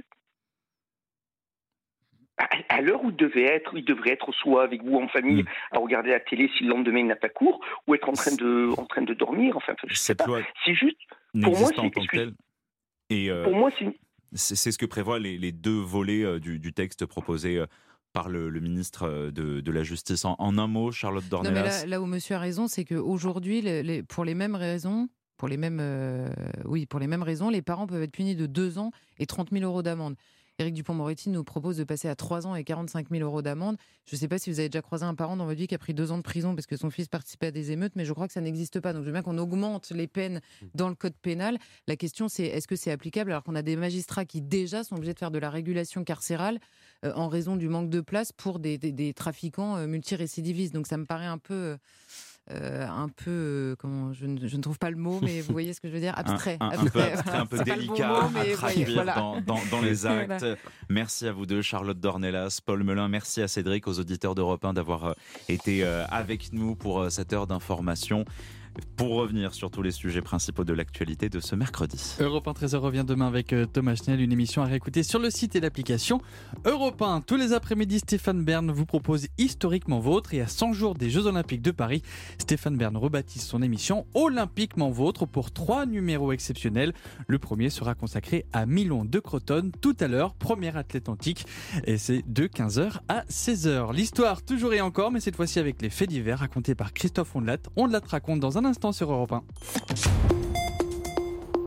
À l'heure où il devait être, il devrait être soit avec vous en famille, mmh. à regarder la télé si le lendemain il n'a pas cours, ou être en train de, en train de dormir. Enfin, je sais pas. C'est juste. Pour moi, c'est en tant que tel. Et euh, pour moi, c'est. C'est, c'est ce que prévoient les, les deux volets euh, du, du texte proposé euh, par le, le ministre de, de la Justice. En, en un mot, Charlotte Dornelas. Non, mais là, là où Monsieur a raison, c'est qu'aujourd'hui, les, les, pour les mêmes raisons. Pour les mêmes, euh, oui, pour les mêmes raisons, les parents peuvent être punis de deux ans et trente mille euros d'amende. Éric Dupond-Moretti nous propose de passer à trois ans et quarante-cinq mille euros d'amende. Je ne sais pas si vous avez déjà croisé un parent dans votre vie qui a pris deux ans de prison parce que son fils participait à des émeutes, mais je crois que ça n'existe pas. Donc je veux bien qu'on augmente les peines dans le code pénal. La question, c'est est-ce que c'est applicable alors qu'on a des magistrats qui déjà sont obligés de faire de la régulation carcérale euh, en raison du manque de place pour des, des, des trafiquants euh, multirécidivistes. Donc ça me paraît un peu... Euh, Euh, un peu, euh, comment, je ne, je ne trouve pas le mot, mais vous voyez ce que je veux dire, abstrait. Un, un, abstrait, un peu abstrait, un peu délicat bon mot, à traduire voilà. dans, dans, dans les actes. Voilà. Merci à vous deux, Charlotte Dornelas, Paul Melun. Merci à Cédric, aux auditeurs d'Europe un d'avoir euh, été euh, avec nous pour euh, cette heure d'information. Pour revenir sur tous les sujets principaux de l'actualité de ce mercredi. Europe un treize heures revient demain avec Thomas Schnell, une émission à réécouter sur le site et l'application Europe un. Tous les après-midi, Stéphane Bern vous propose Historiquement Vôtre, et à cent jours des Jeux Olympiques de Paris, Stéphane Bern rebaptise son émission Olympiquement Vôtre pour trois numéros exceptionnels. Le premier sera consacré à Milon de Crotone tout à l'heure, première athlète antique, et c'est de quinze heures à seize heures. L'histoire toujours et encore, mais cette fois-ci avec les faits divers racontés par Christophe Ondelat. Ondelat raconte dans un instant sur Europe un.